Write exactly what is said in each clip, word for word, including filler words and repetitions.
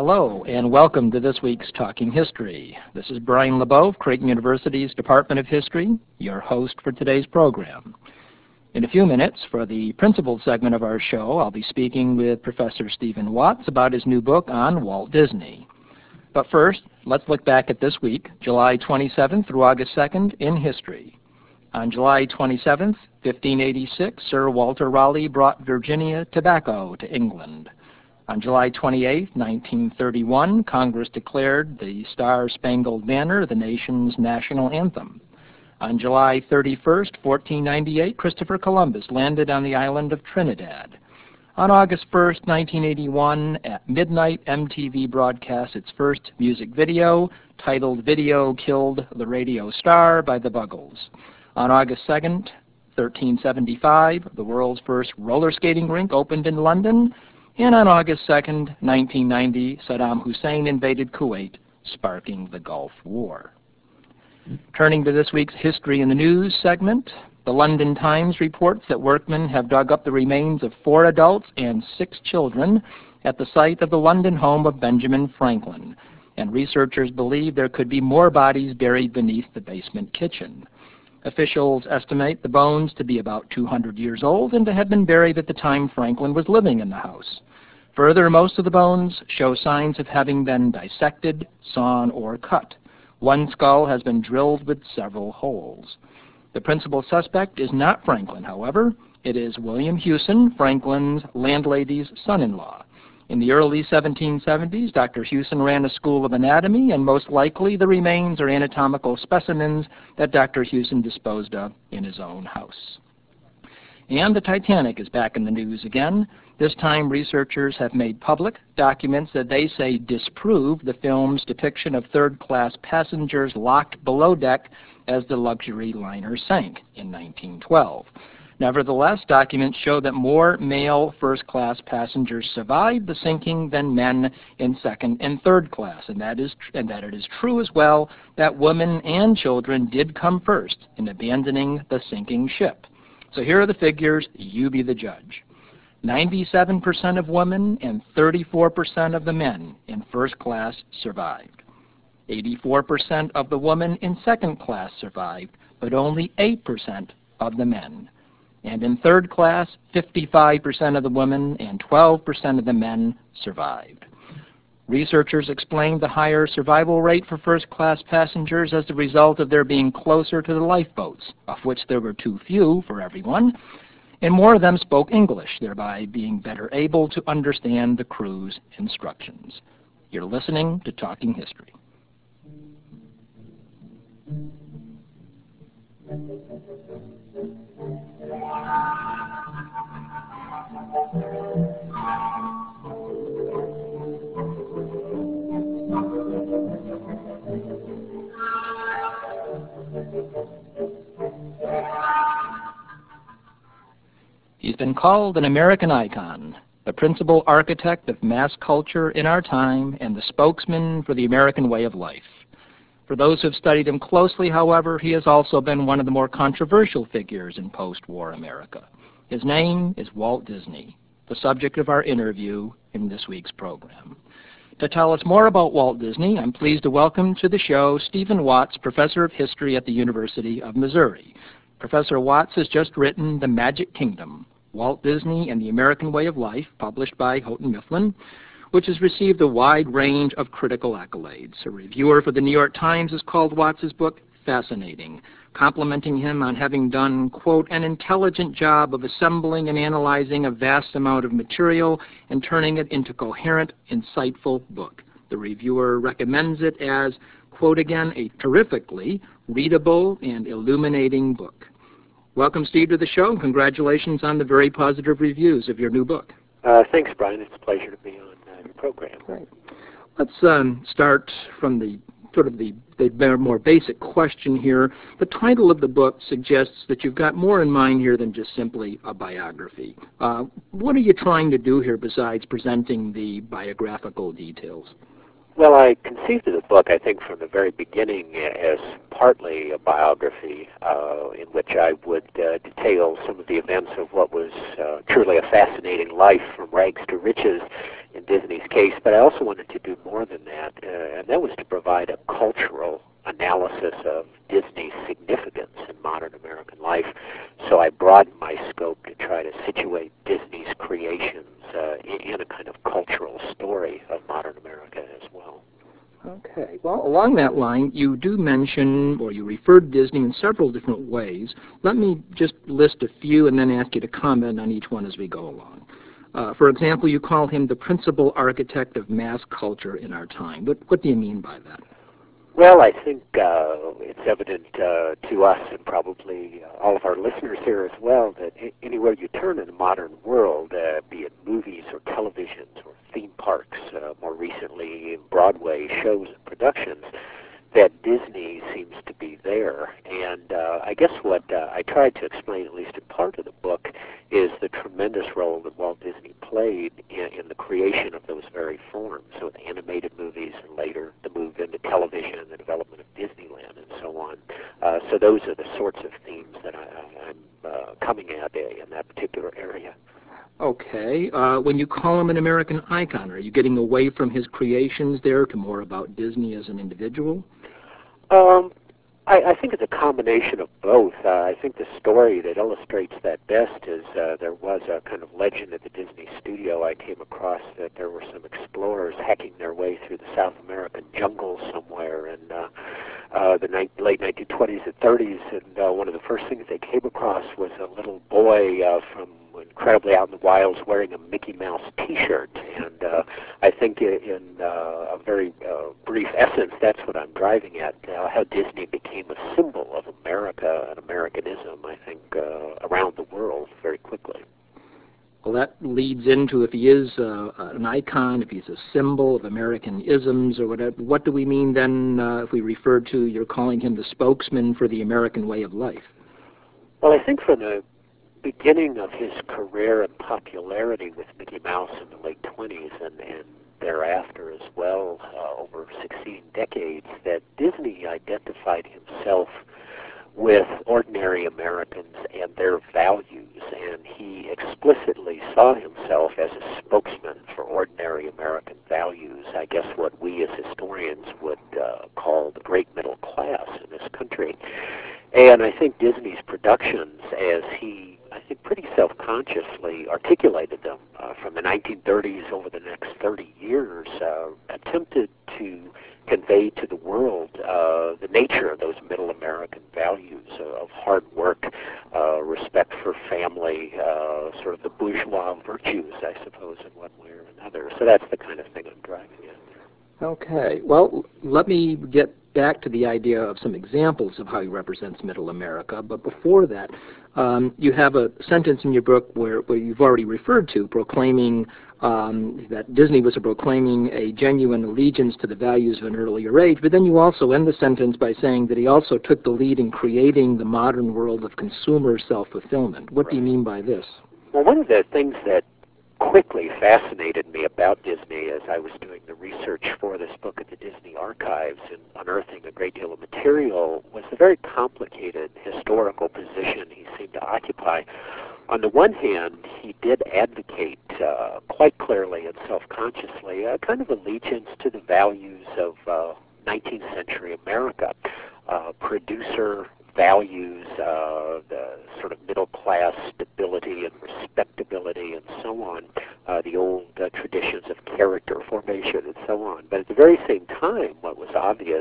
Hello, and welcome to this week's Talking History. This is Brian LeBeau of Creighton University's Department of History, your host for today's program. In a few minutes, for the principal segment of our show, I'll be speaking with Professor Stephen Watts about his new book on Walt Disney. But first, let's look back at this week, July twenty-seventh through August second, in history. On July twenty-seventh, fifteen eighty-six, Sir Walter Raleigh brought Virginia tobacco to England. On July twenty-eighth, nineteen thirty-one, Congress declared the Star-Spangled Banner the nation's national anthem. On July thirty-first, fourteen ninety-eight, Christopher Columbus landed on the island of Trinidad. On August first, nineteen eighty-one, at midnight, M T V broadcast its first music video, titled Video Killed the Radio Star by the Buggles. On August second, thirteen seventy-five, the world's first roller skating rink opened in London. And on August second, nineteen ninety, Saddam Hussein invaded Kuwait, sparking the Gulf War. Turning to this week's History in the News segment, the London Times reports that workmen have dug up the remains of four adults and six children at the site of the London home of Benjamin Franklin, and researchers believe there could be more bodies buried beneath the basement kitchen. Officials estimate the bones to be about two hundred years old and to have been buried at the time Franklin was living in the house. Further, most of the bones show signs of having been dissected, sawn, or cut. One skull has been drilled with several holes. The principal suspect is not Franklin, however. It is William Hewson, Franklin's landlady's son-in-law. In the early seventeen seventies, Doctor Hewson ran a school of anatomy, and most likely the remains are anatomical specimens that Doctor Hewson disposed of in his own house. And the Titanic is back in the news again. This time, researchers have made public documents that they say disprove the film's depiction of third-class passengers locked below deck as the luxury liner sank in nineteen twelve. Nevertheless, documents show that more male first-class passengers survived the sinking than men in second and third class, and that is, and that it is true as well that women and children did come first in abandoning the sinking ship. So here are the figures. You be the judge. ninety-seven percent of women and thirty-four percent of the men in first class survived. eighty-four percent of the women in second class survived, but only eight percent of the men. And in third class, fifty-five percent of the women and twelve percent of the men survived. Researchers explained the higher survival rate for first-class passengers as the result of their being closer to the lifeboats, of which there were too few for everyone, and more of them spoke English, thereby being better able to understand the crew's instructions. You're listening to Talking History. He's been called an American icon, the principal architect of mass culture in our time, and the spokesman for the American way of life. For those who have studied him closely, however, he has also been one of the more controversial figures in post-war America. His name is Walt Disney, the subject of our interview in this week's program. To tell us more about Walt Disney, I'm pleased to welcome to the show Stephen Watts, Professor of History at the University of Missouri. Professor Watts has just written The Magic Kingdom, Walt Disney and the American Way of Life, published by Houghton Mifflin, which has received a wide range of critical accolades. A reviewer for the New York Times has called Watts' book fascinating, complimenting him on having done, quote, an intelligent job of assembling and analyzing a vast amount of material and turning it into a coherent, insightful book. The reviewer recommends it as, quote again, a terrifically readable and illuminating book. Welcome, Steve, to the show, and congratulations on the very positive reviews of your new book. Uh, thanks, Brian. It's a pleasure to be on uh, your program. Great. Let's um, start from the sort of the, the more basic question here. The title of the book suggests that you've got more in mind here than just simply a biography. Uh, what are you trying to do here besides presenting the biographical details? Well, I conceived of the book, I think, from the very beginning as partly a biography uh, in which I would uh, detail some of the events of what was uh, truly a fascinating life from rags to riches in Disney's case, but I also wanted to do more than that, uh, and that was to provide a cultural analysis of Disney's significance in modern American life. So I broadened my scope to try to situate Disney's creations uh, in, in a kind of cultural story of modern America as well. Okay. Well, along that line, you do mention, or you refer to Disney in several different ways. Let me just list a few and then ask you to comment on each one as we go along. Uh, for example, you call him the principal architect of mass culture in our time. What, what do you mean by that? Well, I think uh, it's evident uh, to us and probably uh, all of our listeners here as well that I- anywhere you turn in the modern world, uh, be it movies or televisions or theme parks, uh, more recently Broadway shows and productions, that Disney seems to be there. And uh, I guess what uh, I tried to explain, at least in part of the book, is the tremendous role that Walt Disney played in, in the creation of those very forms, so with animated movies and later the move into television and the development of Disneyland and so on. Uh, so those are the sorts of themes that I, I, I'm uh, coming at in that particular area. Okay. Uh, when you call him an American icon, are you getting away from his creations there to more about Disney as an individual? Um, I, I think it's a combination of both. Uh, I think the story that illustrates that best is uh, there was a kind of legend at the Disney studio I came across that there were some explorers hacking their way through the South American jungle somewhere in uh, uh, the ni- late nineteen twenties and thirties, and uh, one of the first things they came across was a little boy uh, from incredibly out in the wilds wearing a Mickey Mouse T-shirt, and uh, I think in uh, a very uh, brief essence, that's what I'm driving at, uh, how Disney became a symbol of America and Americanism, I think, uh, around the world very quickly. Well, that leads into, if he is uh, an icon, if he's a symbol of American isms or whatever, what do we mean then uh, if we refer to, you're calling him the spokesman for the American way of life? Well, I think from the beginning of his career and popularity with Mickey Mouse in the late twenties and, and thereafter as well, uh, over succeeding decades, that Disney identified himself with ordinary Americans and their values, and he explicitly saw himself as a spokesman for ordinary American values, I guess what we as historians would uh, call the great middle class in this country. And I think Disney's productions, as he I think pretty self-consciously articulated them uh, from the nineteen thirties over the next thirty years, uh, attempted to convey to the world uh, the nature of those middle American values uh, of hard work, uh, respect for family, uh, sort of the bourgeois virtues, I suppose, in one way or another. So that's the kind of thing I'm driving at. Okay. Well, let me get back to the idea of some examples of how he represents middle America. But before that, um, you have a sentence in your book where, where you've already referred to, proclaiming um, that Disney was proclaiming a genuine allegiance to the values of an earlier age. But then you also end the sentence by saying that he also took the lead in creating the modern world of consumer self-fulfillment. What Right. do you mean by this? Well, one of the things that quickly fascinated me about Disney as I was doing the research for this book at the Disney Archives and unearthing a great deal of material was the very complicated historical position he seemed to occupy. On the one hand, he did advocate uh, quite clearly and self-consciously a kind of allegiance to the values of uh, nineteenth century America, uh, producer values, uh, the sort of middle-class stability and respectability and so on, uh, the old uh, traditions of character formation and so on. But at the very same time, what was obvious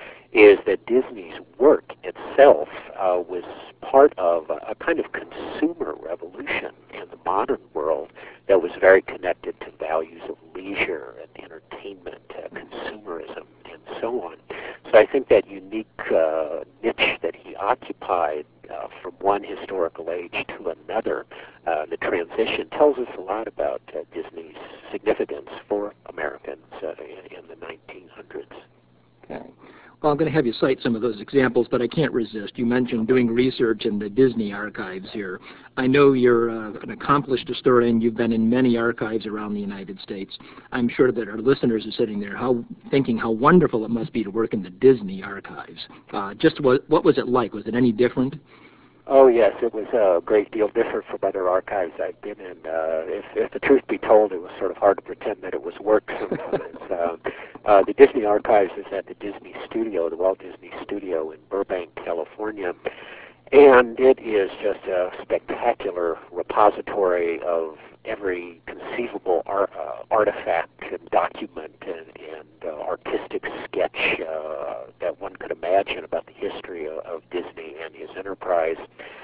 is that Disney's work itself uh, was part of a, a kind of consumer revolution in the modern world that was very connected to values of leisure and entertainment, uh, consumerism, and so on. So I think that unique uh, niche that he occupied uh, from one historical age to another, uh, the transition, tells us a lot about uh, Disney's significance for Americans uh, in, in the nineteen hundreds. Okay. Well, I'm going to have you cite some of those examples, but I can't resist. You mentioned doing research in the Disney archives here. I know you're uh, an accomplished historian. You've been in many archives around the United States. I'm sure that our listeners are sitting there how, thinking how wonderful it must be to work in the Disney archives. Uh, just what, what was it like? Was it any different? Oh yes, it was a great deal different from other archives I've been in. Uh, if, if the truth be told, it was sort of hard to pretend that it was work sometimes. uh, uh, the Disney Archives is at the Disney Studio, the Walt Disney Studio in Burbank, California, and it is just a spectacular repository of every conceivable art, uh, artifact and document and, and uh, artistic sketch uh, that one could imagine about the history of, of Disney and his enterprise.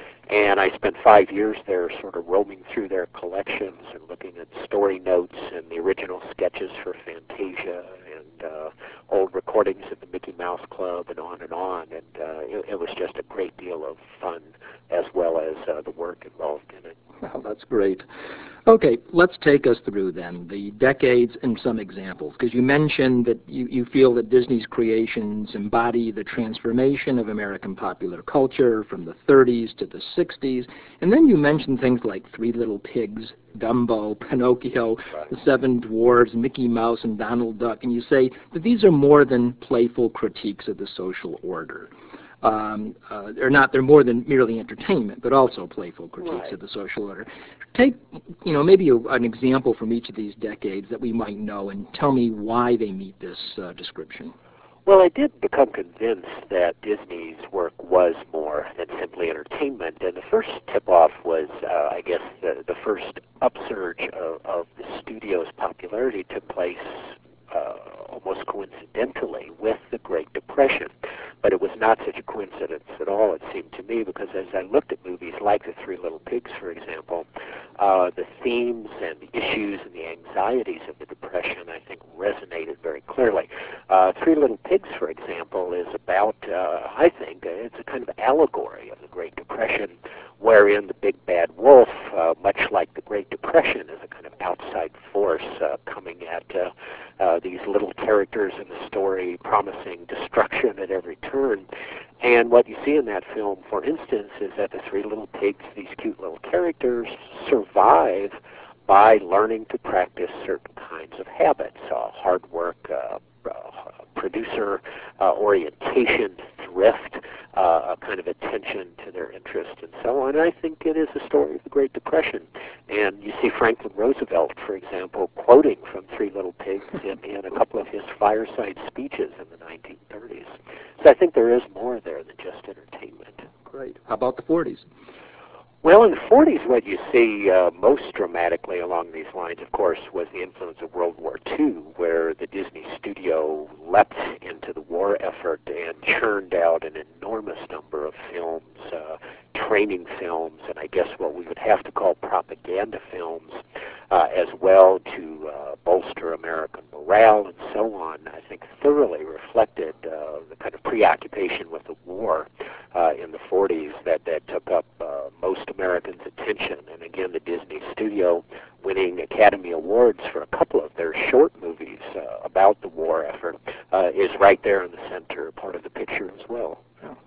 And I spent five years there sort of roaming through their collections and looking at story notes and the original sketches for Fantasia and uh, old recordings of the Mickey Mouse Club and on and on. And uh, it, it was just a great deal of fun as well as uh, the work involved in it. Well, that's great. Okay, let's take us through then the decades and some examples, because you mentioned that you, you feel that Disney's creations embody the transformation of American popular culture from the thirties to the sixties, and then you mentioned things like Three Little Pigs, Dumbo, Pinocchio, Right. The Seven Dwarfs, Mickey Mouse, and Donald Duck, and you say that these are more than playful critiques of the social order. Um, uh, they're not, they're more than merely entertainment, but also playful critiques Right. of the social order. Take, you know, maybe a, an example from each of these decades that we might know and tell me why they meet this uh, description. Well, I did become convinced that Disney's work was more than simply entertainment, and the first tip-off was, uh, I guess, the, the first upsurge of, of the studio's popularity took place uh, almost coincidentally with the Great Depression. But it was not such a coincidence at all, it seemed to me, because as I looked at movies like The Three Little Pigs, for example, uh, the themes and the issues and the anxieties of the Depression, I think, resonated very clearly. Uh, Three Little Pigs, for example, is about, uh, I think, uh, it's a kind of allegory of the Great Depression, wherein the big bad wolf, uh, much like the Great Depression, is a kind of outside force uh, coming at uh, uh, these little characters in the story, promising destruction at every turn. And what you see in that film, for instance, is that the Three Little Pigs, these cute little characters, survive by learning to practice certain kinds of habits, uh, hard work, uh, uh, producer uh, orientation, thrift, uh, a kind of attention to their interest, and so on. And I think it is a story of the Great Depression. And you see Franklin Roosevelt, for example, quoting from Three Little Pigs in, in a couple of his fireside speeches in the nineteen thirties. So I think there is more there than just entertainment. Great. How about the forties? Well, in the forties, what you see uh, most dramatically along these lines, of course, was the influence of World War Two, where the Disney studio leapt into the war effort and churned out an enormous number of films, uh, training films, and I guess what we would have to call propaganda films, uh, as well to uh, bolster American morale and so on. I think thoroughly reflected uh, the kind of preoccupation with the war uh, in the forties that, that took up uh, most Americans' attention. And again, the Disney studio winning Academy Awards for a couple of their short movies uh, about the war effort uh, is right there in the center, part of the picture as well.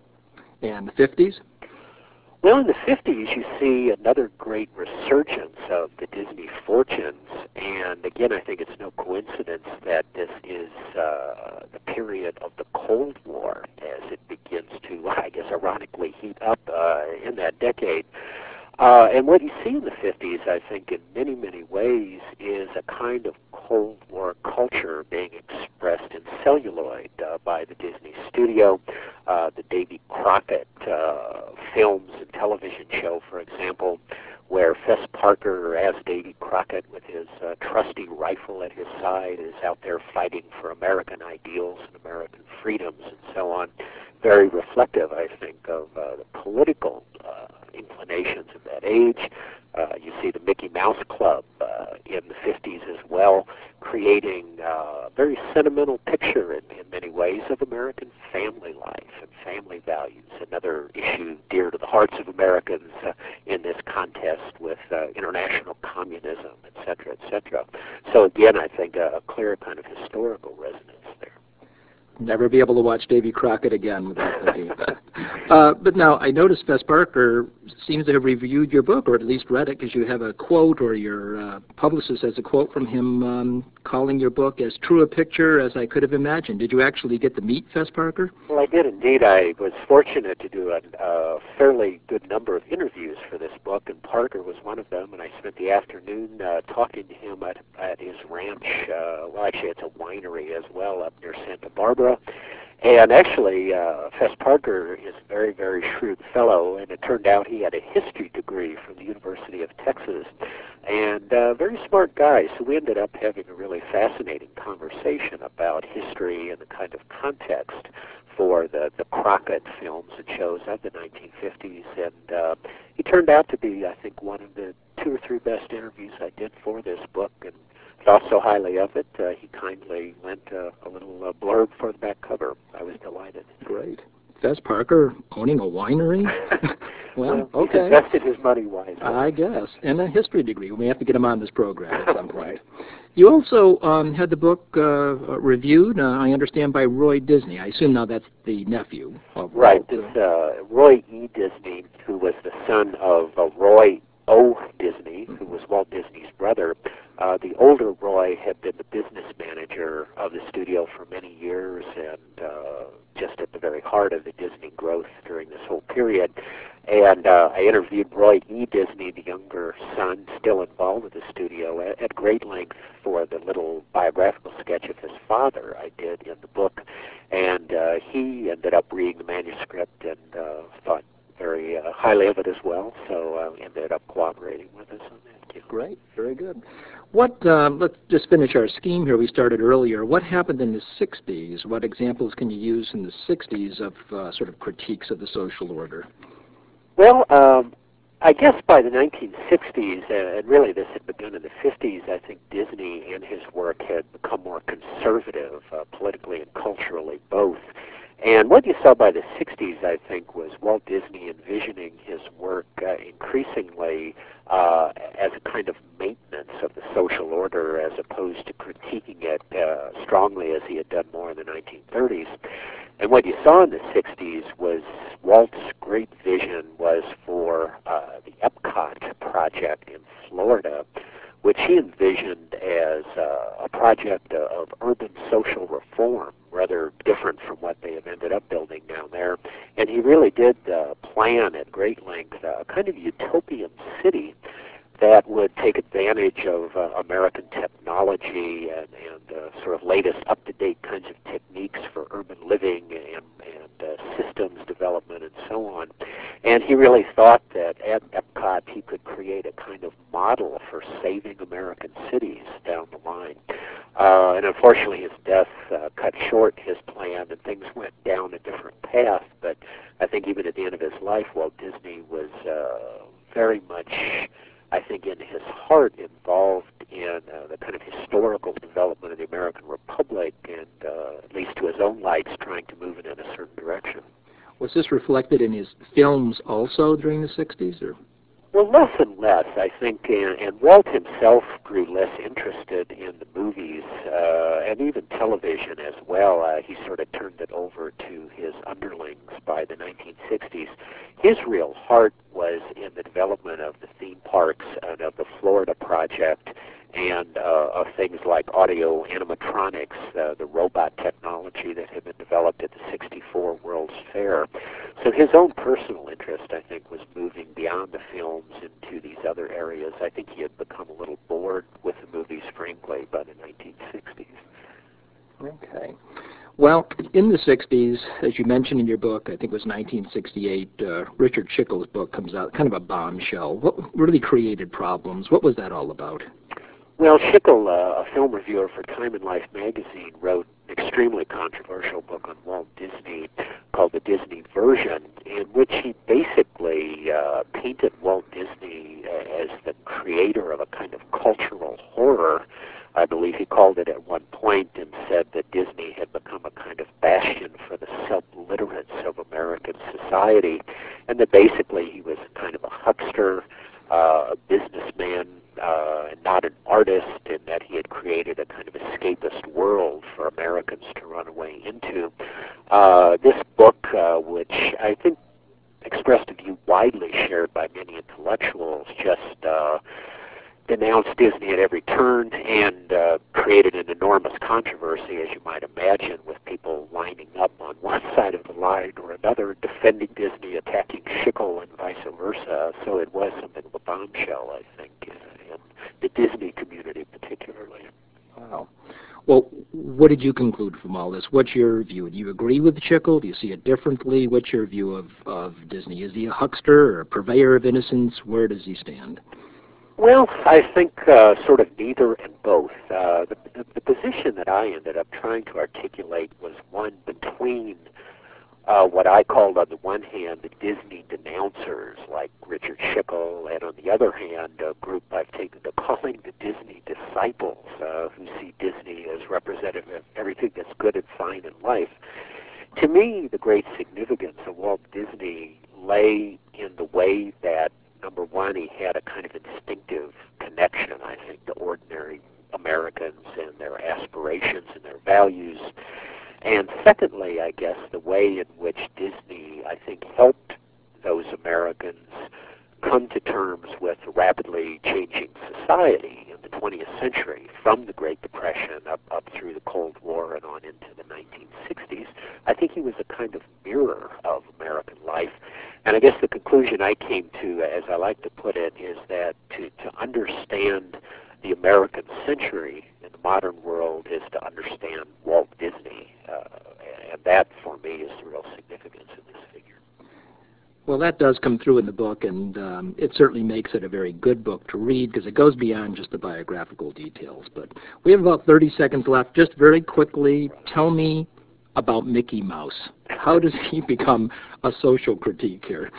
And the fifties? Well, in the fifties, you see another great resurgence of the Disney fortunes, and again, I think it's no coincidence that this is uh, the period of the Cold War as it begins to, I guess, ironically heat up uh, in that decade. Uh, and what you see in the fifties, I think, in many, many ways, is a kind of Cold War culture being expressed in celluloid uh, by the Disney studio. Uh, the Davy Crockett uh, films and television show, for example, where Fess Parker as Davy Crockett with his uh, trusty rifle at his side is out there fighting for American ideals and American freedoms and so on. Very reflective, I think, of uh, the political uh, inclinations of that age. Uh, you see the Mickey Mouse Club uh, in the fifties as well, creating uh, a very sentimental picture in, in many ways of American family life and family values, another issue dear to the hearts of Americans uh, in this contest with uh, international communism, et cetera, et cetera. So again, I think a, a clear kind of historical resonance there. Never be able to watch Davy Crockett again without thinking. uh, but now, I noticed Fess Parker seems to have reviewed your book, or at least read it, because you have a quote, or your uh, publicist has a quote from him um, calling your book as true a picture as I could have imagined. Did you actually get to meet Fess Parker? Well, I did indeed. I was fortunate to do a uh, fairly good number of interviews for this book, and Parker was one of them, and I spent the afternoon uh, talking to him at, at his ranch. Uh, well, actually, it's a winery as well up near Santa Barbara. And actually, uh, Fess Parker is a very, very shrewd fellow, and it turned out he had a history degree from the University of Texas, and a very smart guy. So we ended up having a really fascinating conversation about history and the kind of context for the, the Crockett films and shows of the nineteen fifties, and uh, he turned out to be, I think, one of the two or three best interviews I did for this book, and thought so highly of it. Uh, he kindly lent uh, a little uh, blurb for the back cover. I was delighted. Great. Fess Parker owning a winery? well, well, okay. He's invested his money wisely. I guess. And a history degree. We may have to get him on this program at some point. Right. You also um, had the book uh, reviewed, uh, I understand, by Roy Disney. I assume now that's the nephew of Right. Walt. This uh, Roy E. Disney, who was the son of uh, Roy O. Disney, who was Walt Disney's brother. Uh, the older Roy had been the business manager of the studio for many years, and uh, just at the very heart of the Disney growth during this whole period. And uh, I interviewed Roy E. Disney, the younger son, still involved with the studio, at, at great length for the little biographical sketch of his father I did in the book. And uh, he ended up reading the manuscript and uh, thought very uh, highly of it as well, so uh, ended up cooperating with us on that too. Great, very good. What, um, let's just finish our scheme here we started earlier. What happened in the sixties? What examples can you use in the sixties of uh, sort of critiques of the social order? Well, um, I guess by the nineteen sixties, uh, and really this had begun in the fifties, I think Disney and his work had become more conservative, uh, politically and culturally both. And what you saw by the sixties, I think, was Walt Disney envisioning his work uh, increasingly uh, as a kind of maintenance of the social order as opposed to critiquing it uh, strongly as he had done more in the nineteen thirties. And what you saw in the sixties was Walt's great vision was for uh, the Epcot project in Florida, which he envisioned as uh, a project of urban social reform, rather different from what they have ended up building down there. And he really did uh, plan at great length a kind of utopian city that would take advantage of uh, American technology and, and uh, sort of latest up-to-date kinds of techniques for urban living and, and uh, systems development and so on. And he really thought that at Epcot he could create a kind of model for saving American cities down the line. Uh, and unfortunately his death uh, cut short his plan and things went down a different path. But I think even at the end of his life, Walt Disney was uh, very much, I think, in his heart involved in uh, the kind of historical development of the American Republic and, uh, at least to his own lights, trying to move it in a certain direction. Was this reflected in his films also during the sixties? Or? Well, less and less, I think, and, and Walt himself grew less interested in the movies uh, and even television as well. Uh, he sort of turned it over to his underlings by the nineteen sixties. His real heart was in the development of the theme parks and of the Florida project and uh, of things like audio animatronics, uh, the robot technology that had been developed at the sixty-four World's Fair. So his own personal interest, I think, was moving beyond the films into these other areas. I think he had become a little bored with the movies, frankly, by the nineteen sixties. Okay. Well, in the sixties, as you mentioned in your book, I think it was nineteen sixty-eight, uh, Richard Schickel's book comes out, kind of a bombshell. What really created problems? What was that all about? Well, Schickel, uh, a film reviewer for Time and Life magazine, wrote an extremely controversial book on Walt Disney called The Disney Version, in which he basically uh, painted Walt Disney as the creator of a kind of cultural horror. I believe he called it at one point, and said that Disney had become a kind of bastion for the self-literates of American society, and that basically he was kind of a huckster, uh, a businessman, uh, uh, and not an artist, and that he had created a kind of escapist world for Americans to run away into. Uh, this book, uh, which I think expressed a view widely shared by many intellectuals, just uh, denounced Disney at every turn and uh, created an enormous controversy, as you might imagine, with people lining up on one side of the line or another, defending Disney, attacking Schickel, and vice versa. So it was something of a bombshell, I think, in the Disney community particularly. Wow. Well, what did you conclude from all this? What's your view? Do you agree with Schickel? Do you see it differently? What's your view of, of Disney? Is he a huckster or a purveyor of innocence? Where does he stand? Well, I think uh, sort of neither and both. Uh, the, the, the position that I ended up trying to articulate was one between uh, what I called, on the one hand, the Disney denouncers like Richard Schickel, and on the other hand, a group I've taken to calling the Disney disciples, uh, who see Disney as representative of everything that's good and fine in life. To me, the great significance of Walt Disney lay in the way that, number one, he had a kind of instinctive connection, I think, to ordinary Americans and their aspirations and their values. And secondly, I guess, the way in which Disney, I think, helped those Americans come to terms with a rapidly changing society in the twentieth century, from the Great Depression up, up through the Cold War and on into the nineteen sixties. I think he was a kind of mirror of American life. And I guess the conclusion I came to, as I like to put it, is that to, to understand the American century in the modern world is to understand Walt Disney. Uh, and that, for me, is the real significance of this figure. Well, that does come through in the book, and um, it certainly makes it a very good book to read because it goes beyond just the biographical details. But we have about thirty seconds left. Just very quickly, tell me about Mickey Mouse. How does he become a social critique here?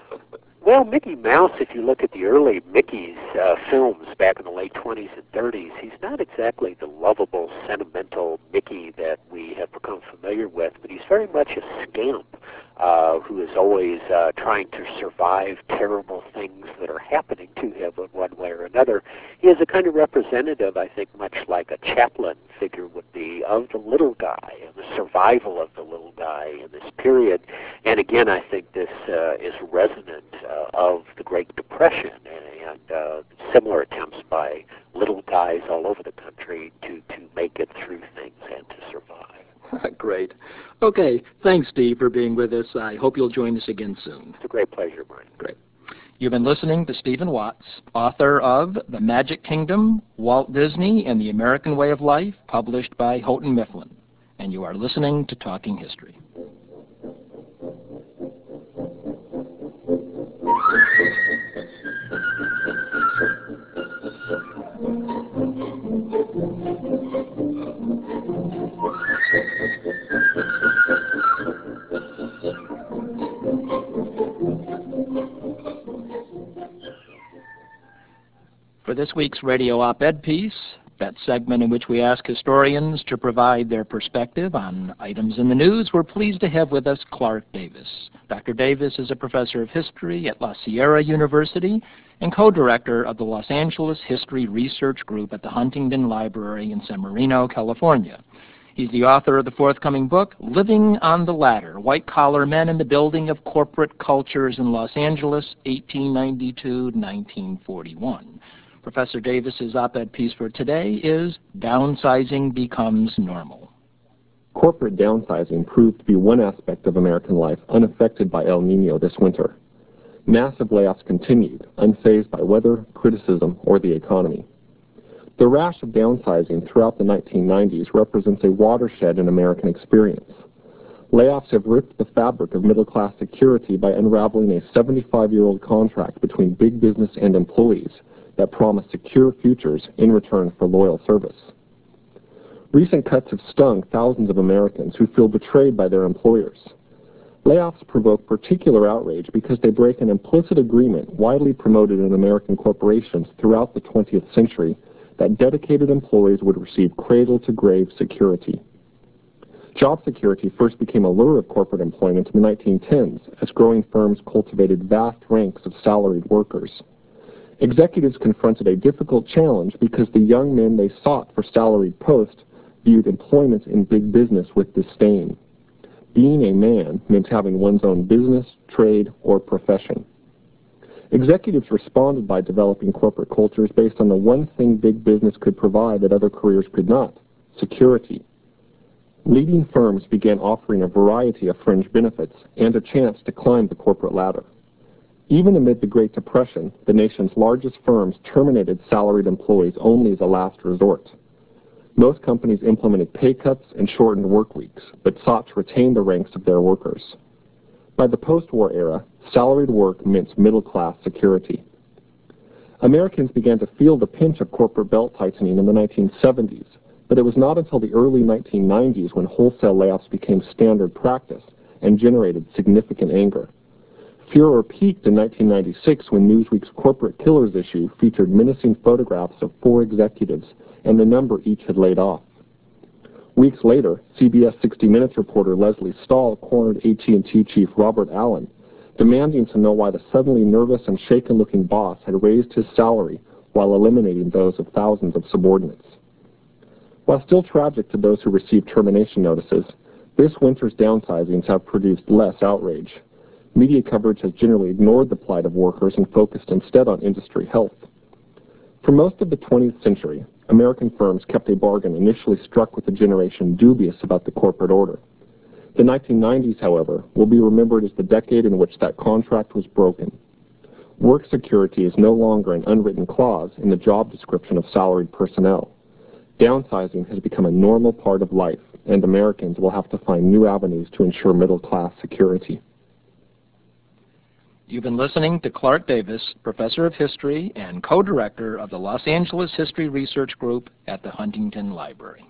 Well, Mickey Mouse, if you look at the early Mickey's uh, films back in the late twenties and thirties, he's not exactly the lovable, sentimental Mickey that we have become familiar with, but he's very much a scamp uh, who is always uh, trying to survive terrible things that are happening to him in one way or another. He is a kind of representative, I think, much like a Chaplin figure would be, of the little guy and the survival of the little guy in this period. And again, I think this uh, is resonant uh, of the Great Depression and, and uh, similar attempts by little guys all over the country to, to make it through things and to survive. Great. Okay, thanks, Steve, for being with us. I hope you'll join us again soon. It's a great pleasure, Brian. Great. You've been listening to Stephen Watts, author of The Magic Kingdom, Walt Disney and the American Way of Life, published by Houghton Mifflin. And you are listening to Talking History. For this week's radio op-ed piece, that segment in which we ask historians to provide their perspective on items in the news, we're pleased to have with us Clark Davis. Doctor Davis is a professor of history at La Sierra University and co-director of the Los Angeles History Research Group at the Huntington Library in San Marino, California. He's the author of the forthcoming book, Living on the Ladder, White-Collar Men in the Building of Corporate Cultures in Los Angeles, eighteen ninety-two to nineteen forty-one. Professor Davis's op-ed piece for today is Downsizing Becomes Normal. Corporate downsizing proved to be one aspect of American life unaffected by El Nino this winter. Massive layoffs continued, unfazed by weather, criticism, or the economy. The rash of downsizing throughout the nineteen nineties represents a watershed in American experience. Layoffs have ripped the fabric of middle-class security by unraveling a seventy-five-year-old contract between big business and employees that promise secure futures in return for loyal service. Recent cuts have stung thousands of Americans who feel betrayed by their employers. Layoffs provoke particular outrage because they break an implicit agreement widely promoted in American corporations throughout the twentieth century that dedicated employees would receive cradle-to-grave security. Job security first became a lure of corporate employment in the nineteen tens as growing firms cultivated vast ranks of salaried workers. Executives confronted a difficult challenge because the young men they sought for salaried posts viewed employment in big business with disdain. Being a man meant having one's own business, trade, or profession. Executives responded by developing corporate cultures based on the one thing big business could provide that other careers could not: security. Leading firms began offering a variety of fringe benefits and a chance to climb the corporate ladder. Even amid the Great Depression, the nation's largest firms terminated salaried employees only as a last resort. Most companies implemented pay cuts and shortened work weeks, but sought to retain the ranks of their workers. By the post-war era, salaried work meant middle-class security. Americans began to feel the pinch of corporate belt-tightening in the nineteen seventies, but it was not until the early nineteen nineties when wholesale layoffs became standard practice and generated significant anger. Furor peaked in nineteen ninety-six when Newsweek's Corporate Killers issue featured menacing photographs of four executives and the number each had laid off. Weeks later, C B S sixty minutes reporter Leslie Stahl cornered A T and T chief Robert Allen, demanding to know why the suddenly nervous and shaken-looking boss had raised his salary while eliminating those of thousands of subordinates. While still tragic to those who received termination notices, this winter's downsizings have produced less outrage. Media coverage has generally ignored the plight of workers and focused instead on industry health. For most of the twentieth century, American firms kept a bargain initially struck with a generation dubious about the corporate order. The nineteen nineties, however, will be remembered as the decade in which that contract was broken. Work security is no longer an unwritten clause in the job description of salaried personnel. Downsizing has become a normal part of life, and Americans will have to find new avenues to ensure middle-class security. You've been listening to Clark Davis, Professor of History and Co-Director of the Los Angeles History Research Group at the Huntington Library.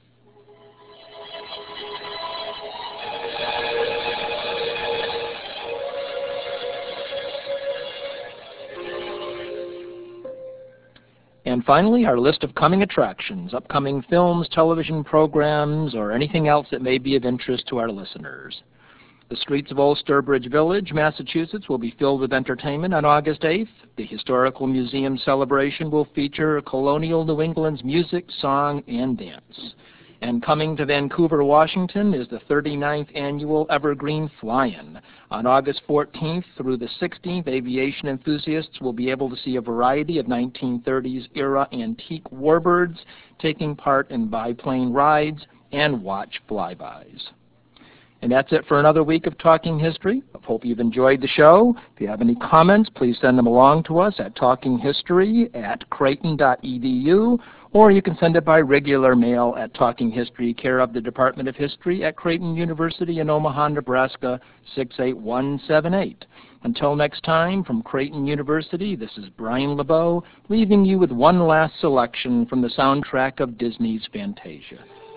And finally, our list of coming attractions, upcoming films, television programs, or anything else that may be of interest to our listeners. The streets of Old Sturbridge Village, Massachusetts, will be filled with entertainment on August eighth. The Historical Museum celebration will feature colonial New England's music, song, and dance. And coming to Vancouver, Washington, is the thirty-ninth Annual Evergreen Fly-In. On August fourteenth through the sixteenth, aviation enthusiasts will be able to see a variety of nineteen thirties era antique warbirds taking part in biplane rides and watch flybys. And that's it for another week of Talking History. I hope you've enjoyed the show. If you have any comments, please send them along to us at talkinghistory at creighton dot e d u, or you can send it by regular mail at Talking History, care of the Department of History at Creighton University in Omaha, Nebraska, six eight one seven eight. Until next time, from Creighton University, this is Brian LeBeau, leaving you with one last selection from the soundtrack of Disney's Fantasia.